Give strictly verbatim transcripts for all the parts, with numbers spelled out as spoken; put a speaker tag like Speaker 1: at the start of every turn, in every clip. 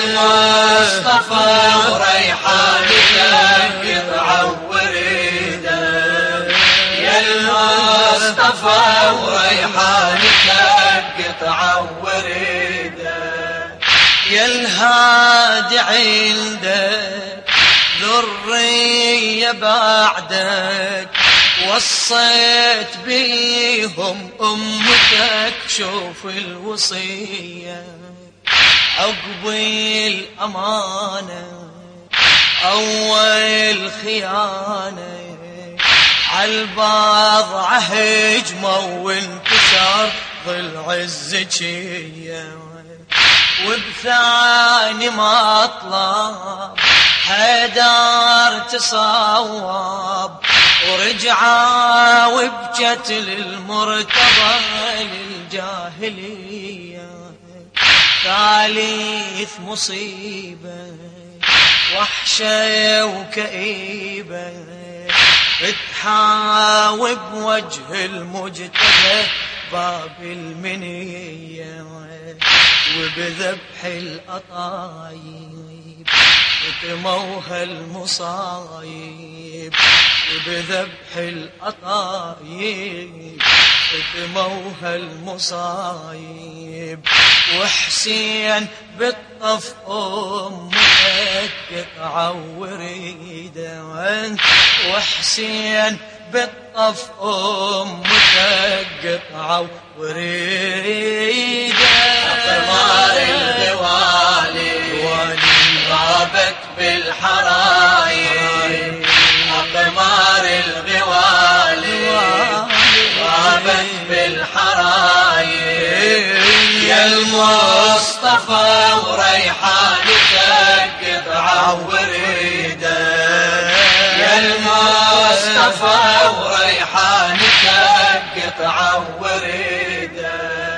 Speaker 1: المصطفى وريحانك قطعة وريدة، يا المصطفى وريحانك قطعة وريدة،
Speaker 2: يا الهادي عندك ذرية بعدك وصيت بيهم أمتك، شوف الوصية عقب الأمانة أول خيانة، عالبضعة هجموا وانكسر ضلع الزكية، وبثاني مطلب حيدر تصوب ورجعا وبجت للمرتضى للجاهلية، ثالث مصيبة وحشة وكئيبة تحاوب وجه المجتبى باب المنية، وبذبح الأطايب وتموها المصايب، وبذبح الأطايب وتموها المصايب، وحسين بالطف أمك قطعة وريدة، وحسين بالطف أمك قطعة وريدة،
Speaker 1: أقمار الغوالي غابت بالحرايب، أقمار الغوالي غابت بالحرايب، يا المصطفى وريحانك قطعة وريدة، يا المصطفى وريحانك قطعة وريدة،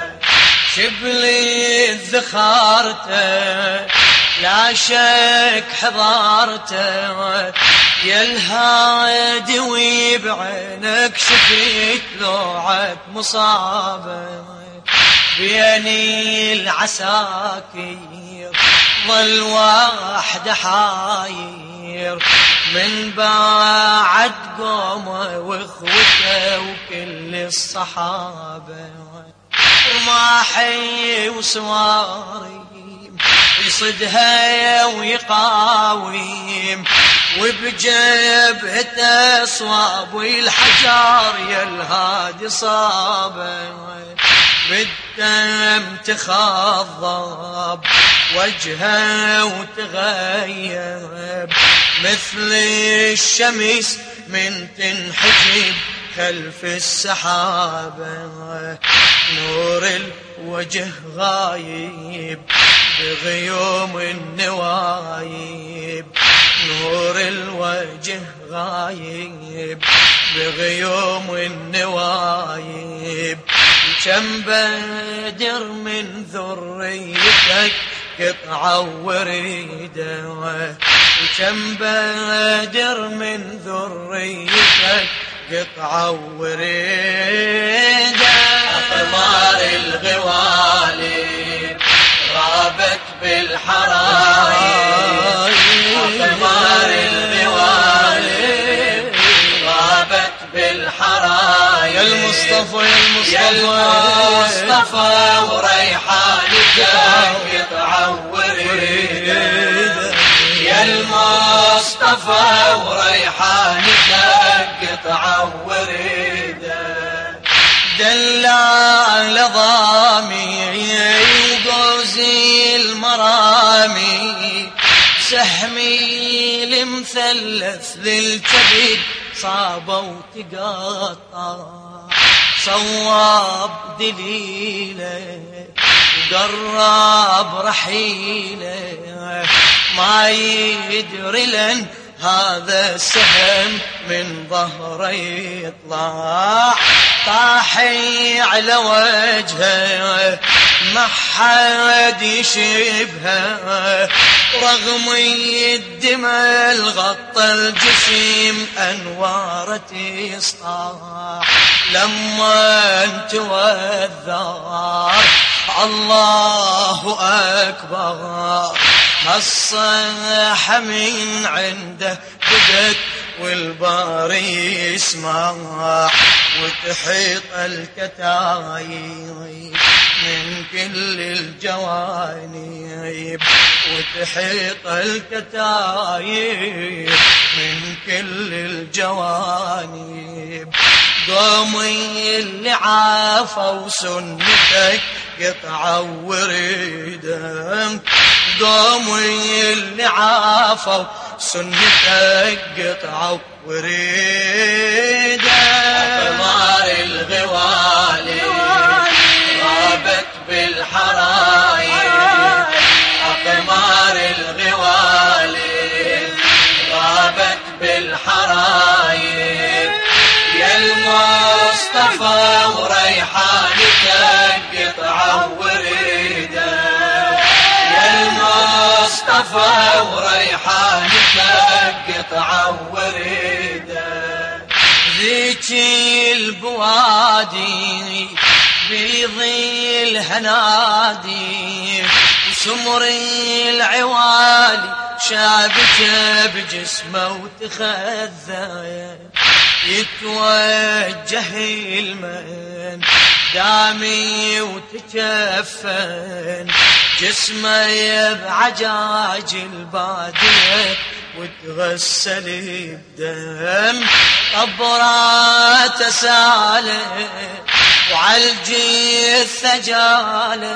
Speaker 2: شبلي ذخارته لا شك حضارته، يا الهادي وبعينك شفيت لوعة مصابه، بيني العساكير ظل واحد حاير، من بعد قومه واخوته وكل الصحابة، رماحي وسواري يصدها ويقاويم، وبجبهته صواب الحجار يا الهادي صابه، بالدم تخضب وجهه وتغيب، مثل الشمس من تنحجب خلف السحابة، نور الوجه غايب بغيوم النوايب، نور الوجه غايب بغيوم النوايب، كم بدر من ذريتك قطعة وريدة، وكم بدر من ذريتك قطعة وريدة،
Speaker 1: أقمار الغوالي غابت بالحرايب، أقمار الغوالي غابت بالحرايب،
Speaker 2: يا المصطفى
Speaker 1: يا المصطفى وريحانك قطعة وريدة، يا المصطفى وريحانك قطعة وريدة،
Speaker 2: دلال ضامي وقوزي المرامي، سهمي المثلث للكبد صابه وتقطع، صواب دليله وقرب رحيله، ما يدري لن هذا السهم من ظهره يطلع، طاحي على وجهه ما حد يشبهه، رغم الدماء الغطى الجسيم أنوار تسطع، لما توذر الله أكبر هالصيحة من عنده بدت والباري يسمع وتحيط الكتايب من كل الجوانب وتحيط الكتايب من كل الجوانب قومي اللي عافوا سنتك قطعة وريدة قومي اللي عافوا سنتك قطعة وريدة
Speaker 1: أقمار الغوالي غابت بالحرايب أقمار الغوالي غابت بالحرايب يا المصطفى وريحانتك قطعة وريدة يا المصطفى وريحانتك قطعة وريدة
Speaker 2: ذيك البوادي بيضي الهنادي وسمري العوالي شابته بجسمه وتخذى يتوجه المن دامي وتكفن جسمه بعجاج البادية وتغسل بدم قبراته ساله وعالجثة جاله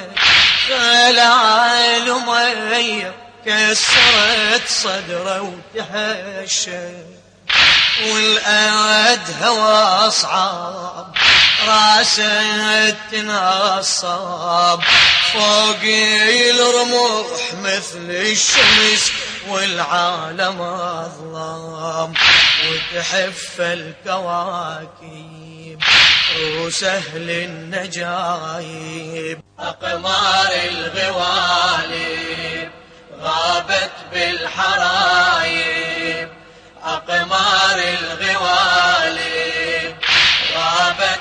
Speaker 2: خلال مية كسرت صدره وتهشى والأد هوى صعب راسه تنصب فوق الرموح مثل الشمس والعالم أظلام وتحف الكواكب وسهل النجايب
Speaker 1: أقمار الغوالي غابت بالحرايب أقمار الغوالي غابت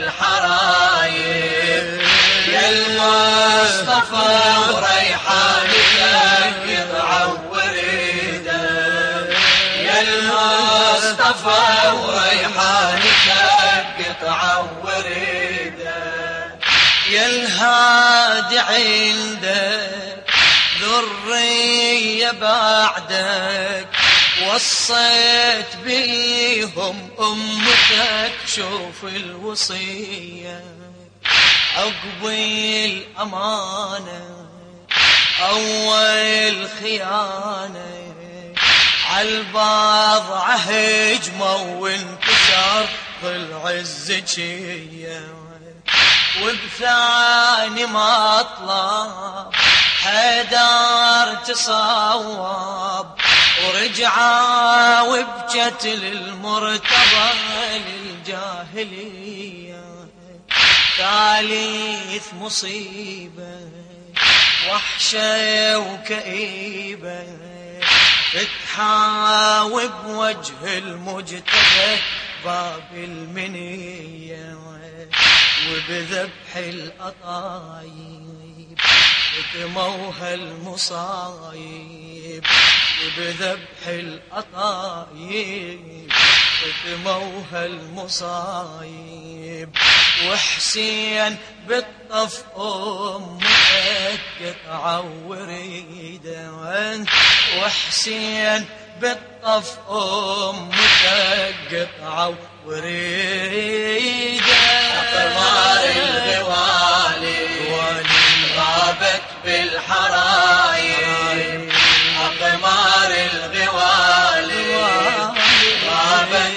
Speaker 1: بالحرايب يا المصطفى وريحانتك قطعة وريدة يا المصطفى وريحانتك قطعة وريدة
Speaker 2: يا الهادي عندك ذرية بعدك وصيت بيهم أمتك شوف الوصية عقبي الأمانة أول خيانة عالبعض هجموا وانكسر ضلع الزكية وبثاني مطلب حيدر تصوب ورجعا وبجت للمرتضى للجاهلية ثالث مصيبة وحشة وكئيبة تتحاوب وجه المجتبى باب المنية وبذبح الأطايب وتموها المصايب وبذبح الأطايب وتموها المصايب وحسين بالطف أمك قطعة وريدة وحسين بالطف أمك قطعة وريدة
Speaker 1: أقمار الغوالي غابت بالحرايب أقمار الغوالي غابت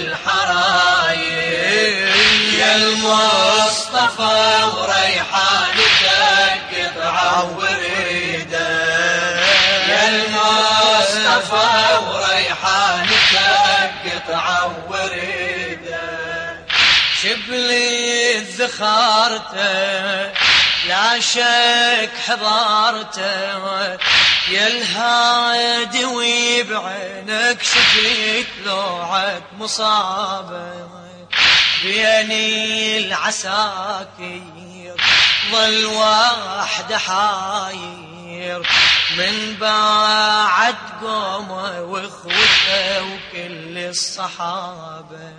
Speaker 1: بالحرايب يا المصطفى وريحانتك قطعة وريدة يا المصطفى وريحانتك قطعة وريدة
Speaker 2: شبلي ذخارته لا شك حضارته يا الهادي وبعينك شفيت لوعك مصابه بيني العساكر ظل واحد حاير من بعد قومه واخوته وكل الصحابة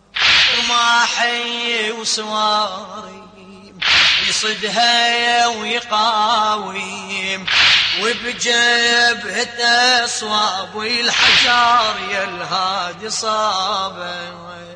Speaker 2: رماحي وسواري يصدها ويقاويم وبجبهته صواب والحجار يا الهادي صابه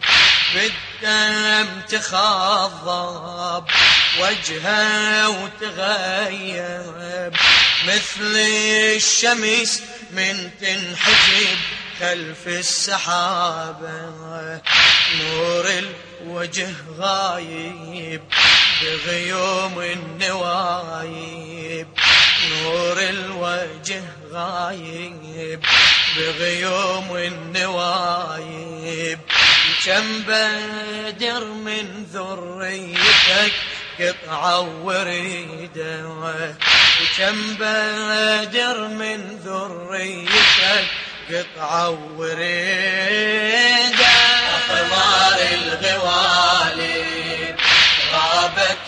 Speaker 2: بالدم تخضب وجهه وتغيب مثل الشمس من تنحجب خلف السحابة نور الوجه غايب بغيوم النوايب نور الوجه غايب بغيوم النوايب كم بدر من ذريتك قطعة وريدة وكم بدر من ذريتك قطعة وريدة
Speaker 1: أقمار الغوالي غابت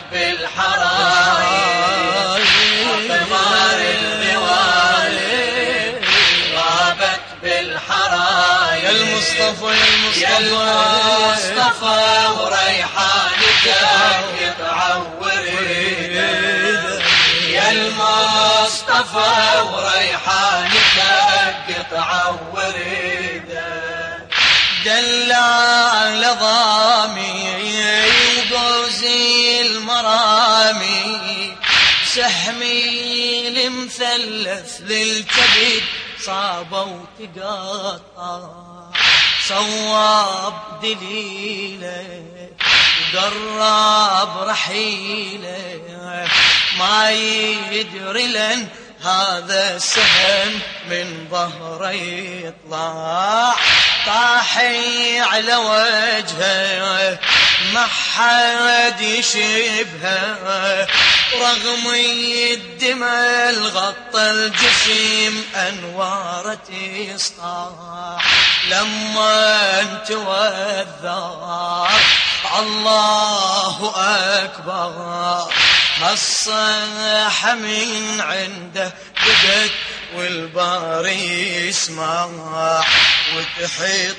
Speaker 1: بالحرايب أقمار الغوالي غابت بالحرايب
Speaker 2: يا المصطفى يا
Speaker 1: المصطفى وريحانك قطعة وريدة يا المصطفى وريحانك قطعة وريدة
Speaker 2: دلال ضامي وقوزي المرامي سحمي المثلث للكبد صابه وتقطع صواب دليله وقرب رحيله ما يدري لن هذا السهم من ظهره يطلع طاحي على وجهه ما حد يشبهه رغم الدماء الغطى الجسيم أنوار تسطع لما توذر الله أكبر هالصيحة من عنده بدت والباري يسمع وتحيط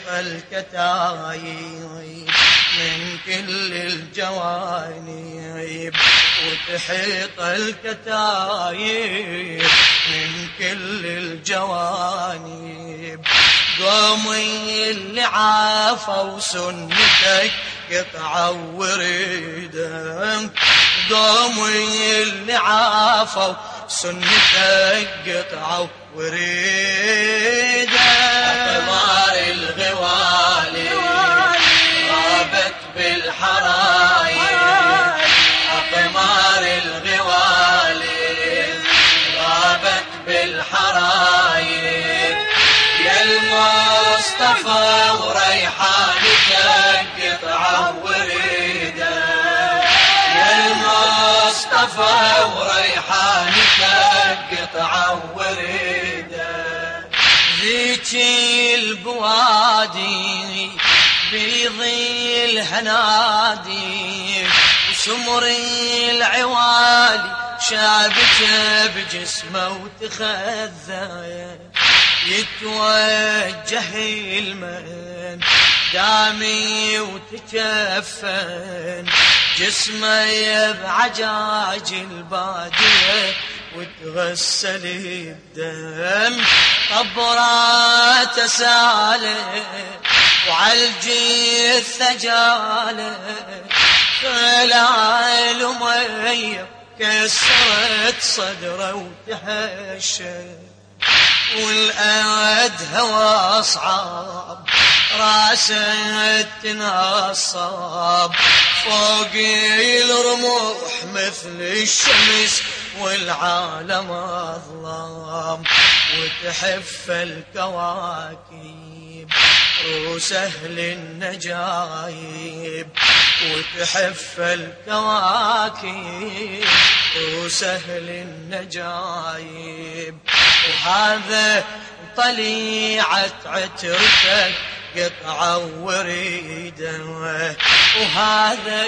Speaker 2: الكتايب من كل الجوانب وتحيط الكتايب من كل الجوانب قومي اللي عافوا سنتك قطعة وريدة قومي اللي عافوا سنتك قطعة وريدة
Speaker 1: أقمار الغوالي غابت بالحرايب أقمار الغوالي غابت بالحرايب يا المصطفى وريحانك قطعة وريدة يا المصطفى وريحانك قطعة وريدة
Speaker 2: ذيك البوادي بيضي الهنادي وسمر العوالي شابته بجسمه وتخذى يتوجه المن دامي وتكفن جسمه بعجاج البادية وتغسل الدم قبراته ساله وعالجثة جاله خلال مية كسرت صدره وتهشم والأد هوى صعب راسه تنصب فوق الرموح مثل الشمس والعالم أظلام وتحف الكواكب روس أهل النجايب وتحف الكواكب روس أهل النجايب وهذا طليعة عترتك قطعة وريدة وهذا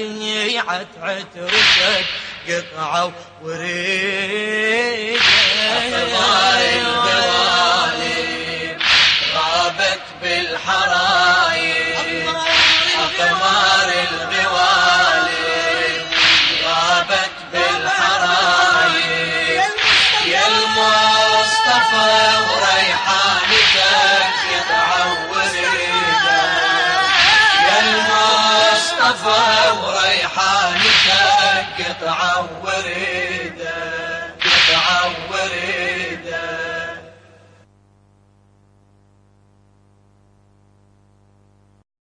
Speaker 2: طليعة عترتك قطعة وريدة
Speaker 1: أقمار الغوالي غابت بالحرايب أقمار الغوالي غابت بالحرايب يا المصطفى وريحانتك يتعور ريده يا المصطفى وريحانتك يتعور ريده